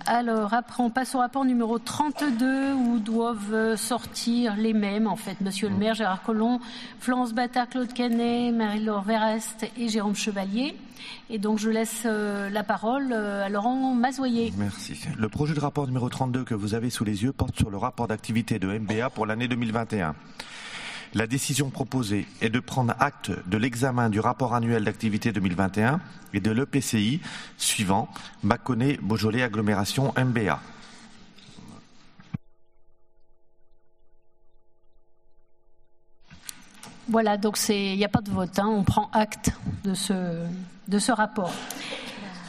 Alors, après, on passe au rapport numéro 32, où doivent sortir les mêmes, en fait. Monsieur le maire, Gérard Collomb, Florence Battard, Claude Canet, Marie-Laure Verest et Jérôme Chevalier. Et donc, je laisse la parole à Laurent Mazoyer. Merci. Le projet de rapport numéro 32 que vous avez sous les yeux porte sur le rapport d'activité de MBA pour l'année 2021. La décision proposée est de prendre acte de l'examen du rapport annuel d'activité 2021 et de l'EPCI suivant, Mâconnais Beaujolais Agglomération MBA. Voilà, donc il n'y a pas de vote, hein, on prend acte de ce rapport.